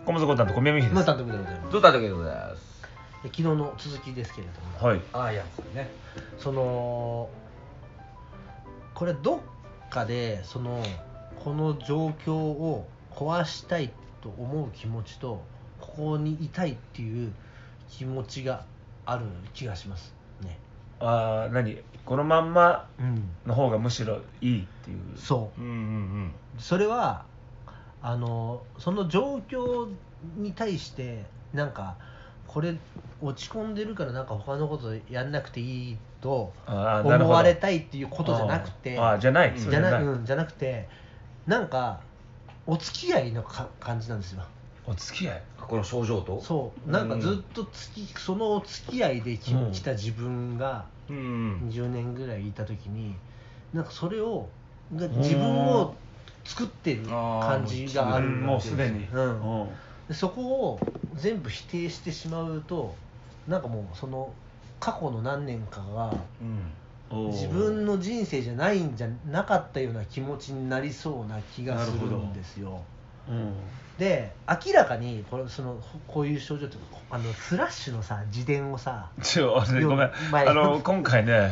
コムズコタンと小宮美です。 またでございます。 どうだったけでございます。 昨日の続きですけれども、 はい。 ああ、いやつね。 これどっかでこの状況を壊したいと思う気持ちと、ここにいたいっていう気持ちがある気がしますね。 このまんまうんの方がむしろいいっていう。 そう、 うんうんうん。 それはその状況に対してなんかこれ落ち込んでるからなんか他のことやんなくていいと思われたいっていうことじゃなくて、 じゃない、 じゃなくて、なんかお付き合いの感じなんですよ。 お付き合い、 この症状と。 そうなんかずっとそのお付き合いで来た自分がうん 20年ぐらいいた時に、なんかそれを自分を作ってる感じがある。 もうすでに、 でそこを全部否定してしまうと、なんかもうその過去の何年かが自分の人生じゃないんじゃなかったような気持ちになりそうな気がするんですよ。で明らかにこういう症状ってスラッシュのさ自伝をさ、 ごめん、今回ね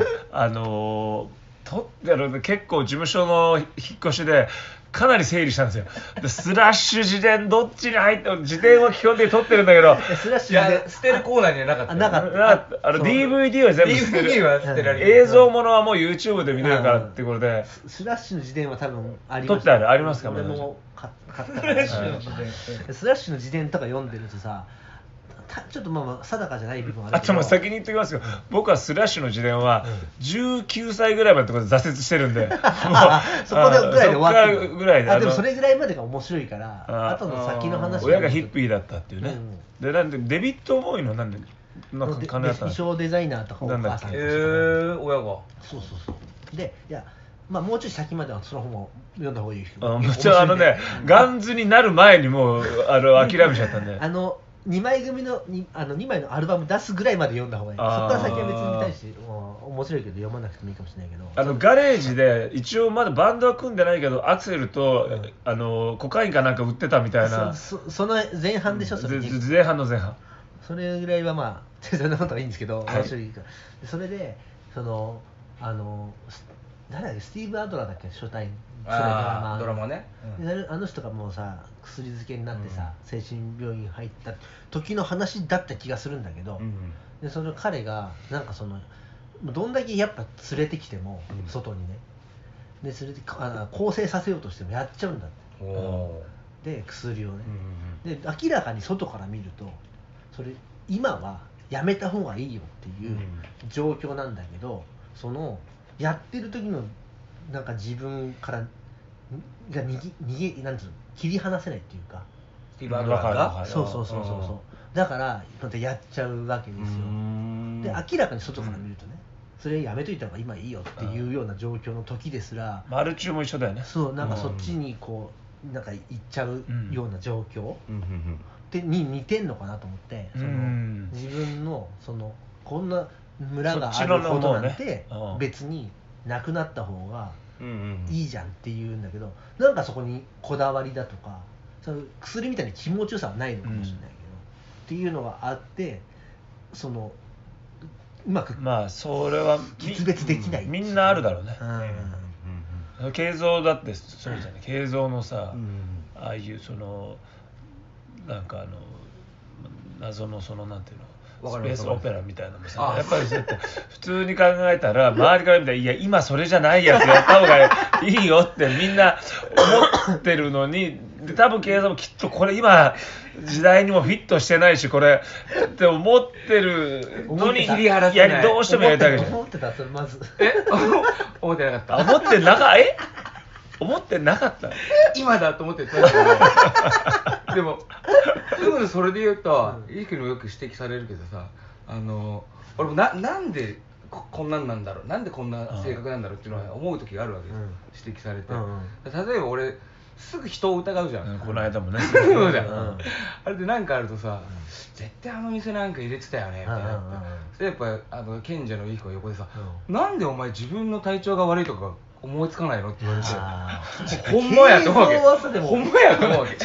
結構事務所の引っ越しでかなり整理したんですよ。でスラッシュ自伝どっちに入って、自伝は基本的に撮ってるんだけど、 スラッシュ捨てるコーナーにはなかった、 なかった。 DVD は全部捨てる。 DVD は捨てられる。 映像ものはもう YouTube で見れるからってことで、 スラッシュの自伝は多分あり撮ってありますか？ 俺も買ったからスラッシュの自伝とか読んでるとさ、ちょっとまあ定かじゃない部分はあるけど、 もう先に言っておきますよ、僕はスラッシュの自伝は19歳ぐらいまでのところで挫折してるんで、もうそこでぐらいで終わってる。 そこぐらいで、 でもそれぐらいまでが面白いから、後の先の話。 親がヒッピーだったっていうね。でなんでデビッド・ボーイのなんで金だったの？ 衣装デザイナーとかお母さんとか、 親が。 そうで、いやまあもうちょい先まではその本を読んだ方がいい。 もちろんガンズになる前にもう諦めちゃったんで、 2枚組の2枚のアルバム出すぐらいまで読んだ方がいい。そこから先は別に見たいし、面白いけど読まなくてもいいかもしれないけど、 ガレージで一応まだバンドは組んでないけどアクセルと、コカインかなんか売ってたみたいな。 その前半でしょ、それ。 前半の前半。 それぐらいはまあそんなことはいいんですけど、面白いから。それで誰だっけ、スティーブ・アドラーだっけ、初代ドラマね。あの人がもうさ薬漬けになってさ、精神病院入った時の話だった気がするんだけど、でその彼がなんかどんだけやっぱ連れてきても、外にね、で連れて更生させようとしてもやっちゃうんだって。で薬をね、で明らかに外から見るとそれ今はやめた方がいいよっていう状況なんだけど、やってる時のなんか自分からがなんていうの、切り離せないっていうか、 スティーブ・アドラーがそうだからまたやっちゃうわけですよ。で明らかに外から見るとね、それやめといた方が今いいよっていうような状況の時ですら、 マルチューも一緒だよね。 そうなんかそっちにこうなんか行っちゃうような状況に似てんのかなと思って、自分のこんな村があることなんて別になくなった方がいいじゃんっていうんだけど、なんかそこにこだわりだとか、薬みたいに気持ちよさはないのかもしれないけど、っていうのがあって、うまくそれは決別できない。 みんなあるだろうね。慶三だってそうじゃない、慶三のさ、ああいうなんか謎のなんていうの、スペースオペラみたいなのもさ、やっぱり普通に考えたら周りから見たら、いや今それじゃないやつやった方がいいよってみんな思ってるのに、で多分慶三もきっとこれ今時代にもフィットしてないしこれって思ってるのに、どうしてもやりたいわけじゃん。 思ってた、それまず思ってなかった。 思ってなかった今だと思ってたでもそれで言うと、いい国もよく指摘されるけどさ、俺もなんでこんなんなんだろう、なんでこんな性格なんだろうっていうのは思う時があるわけです、指摘されて。例えば俺すぐ人を疑うじゃん。 この間もねそうじゃん。あれで何かあるとさ、絶対あの店なんか入れてたよねみたいな。それやっぱ賢者のいい子が横でさ、なんでお前自分の体調が悪いとか思いつかないのって言われて、ほんまやと思うわけ。ほんまやと思うわけ。ちょっと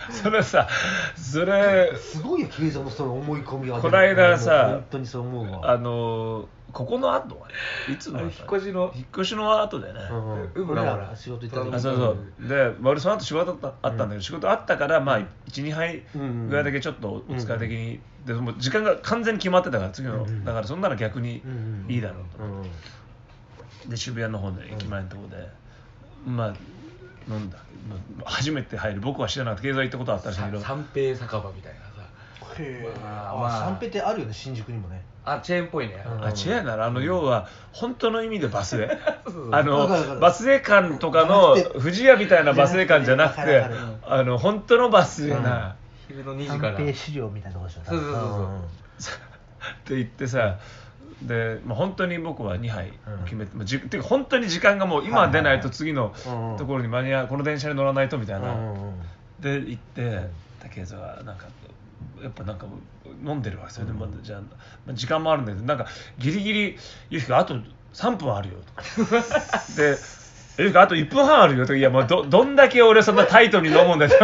それさ、それすごいよ、慶三のその思い込みは。 この間さ、 本当にそう思うわ。 ここの後はね、いつの引っ越しの後だよね。 俺ら仕事行った時に。 そうそうで、俺その後仕事あったんだけど、仕事あったからまあ 1,2 杯ぐらいだけちょっとお疲れ的に、でも時間が完全に決まってたから次の、だからそんなの逆にいいだろうと。で渋谷の方で駅前のところでまあ飲んだ。初めて入る、僕は知らなくて、経済行ったことあったらしいけど、 三平酒場みたいなさ。 三平ってあるよね、新宿にもね。 チェーンっぽいね。 チェーンなら要は本当の意味でバスへバスへ館とかの富士屋みたいなバスへ館じゃなくて、本当のバスへな、 昼の2時から三平資料みたいなとこでしょ。 そうって言ってさ、で、本当に僕は2杯決めて、てか本当に時間がもう今出ないと次のところに間に合う、この電車に乗らないとみたいな、で行って竹内はなんかやっぱなんか飲んでるわ。それでじゃあ時間もあるんだけど、なんかギリギリゆうきくんあと3分あるよとかで、ゆうきくんあと1分半あるよとか、いやもうどんだけ俺そんなタイトに飲むんだよ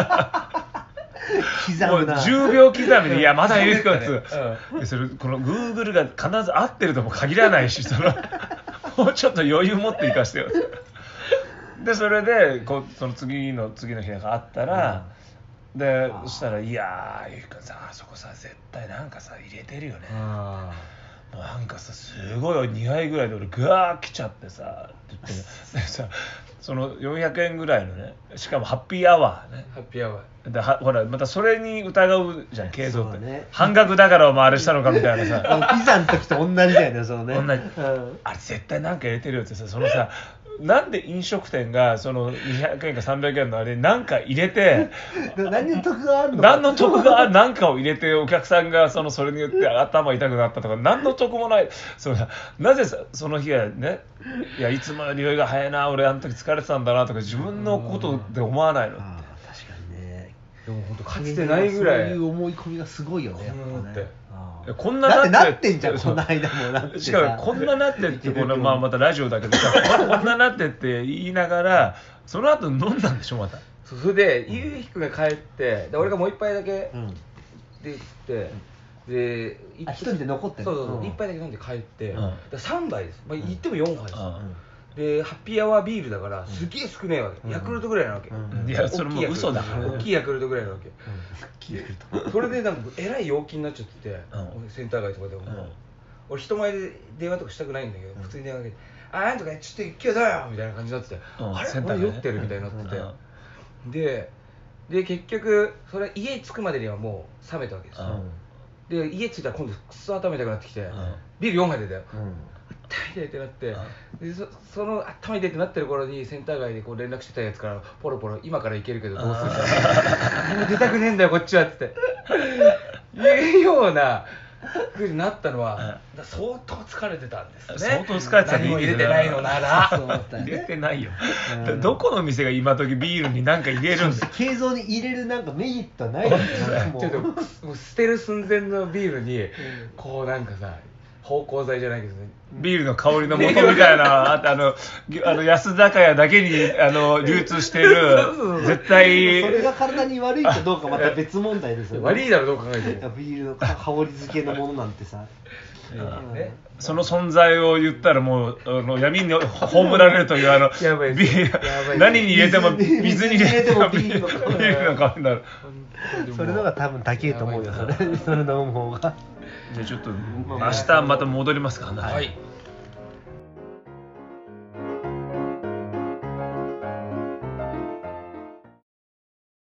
もう10秒刻みで、いやまだゆうきくんってそれこの Google が必ず合ってるとも限らないし、もうちょっと余裕持っていかしてよで、それでその次の日があったら、でそしたら「いやーゆうきくんさ、あそこさ絶対なんかさ入れてるよね」もうなんかさすごい2杯ぐらいで俺グワー来ちゃってさって言ってでさ、その400円ぐらいのね、しかもハッピーアワーね、 ハッピーアワーでほらまたそれに疑うじゃん、継続って、ね、半額だからお前あれしたのかみたいなさピザの時と同じだよね、そのね。 同じ、あれ絶対なんか入れてるよってさ、そのさなんで飲食店がその200円か300円のあれなんか入れて何の得があるの何の得がある、なんかを入れてお客さんがそれによって頭痛くなったとか何の得もない。なぜその日はね、いやいつもより酔いが早いな、俺あの時疲れてたんだなとか自分のことで思わないのって。 確かにね。 でも本当かつてないぐらいそういう思い込みがすごいよね、やっぱね。 こんなだってなってんじゃん、この間もなってさ。 しかもこんななってってまたラジオだけどさこんななってって言いながらその後飲んだんでしょまた。 それでゆうひくんが帰ってで俺がもう一杯だけで行ってで一人で残ってる。 そう一杯だけ飲んで帰って3杯です、言っても4杯ですで、ハッピーアワービールだからすげえ少ないわけ、ヤクルトぐらいなわけ、 いやそれも嘘だから大きいヤクルトぐらいなわけ、それでなんかえらい陽気になっちゃってて、センター街とかでも、俺人前で電話とかしたくないんだけど、普通に電話かけて「あなんとかちょっと今日だよ」みたいな感じになってて、あれ俺酔ってるみたいになってて、で結局それ家着くまでにはもう冷めたわけですよ、で家着いたら今度くっそ頭痛くなってきて、ビール4杯出たよ、痛いってなって、でその頭痛いってなってる頃にセンター街でこう連絡してたやつからポロポロ今から行けるけどどうするかもう出たくねえんだよこっちはっていうような風になったのは相当疲れてたんですね。 相当疲れてた。 何も入れてないのなら入れてないよ、どこの店が今時ビールに何か入れるんですか。 敬蔵に入れるなんかメリットはないですよちょっともう捨てる寸前のビールにこうなんかさ芳香剤じゃないけどね、 ビールの香りの元みたいな安酒屋だけに流通している絶対それが体に悪いかどうかまた別問題ですよね。 悪いだろどう考えてもビールの香り付けのものなんてさその存在を言ったらもう闇に葬られるというビール何に入れても水に入れてもビールの香りになる。 それのが多分高いと思うよ、それの方が。 じゃあちょっと明日また戻りますか。 はい。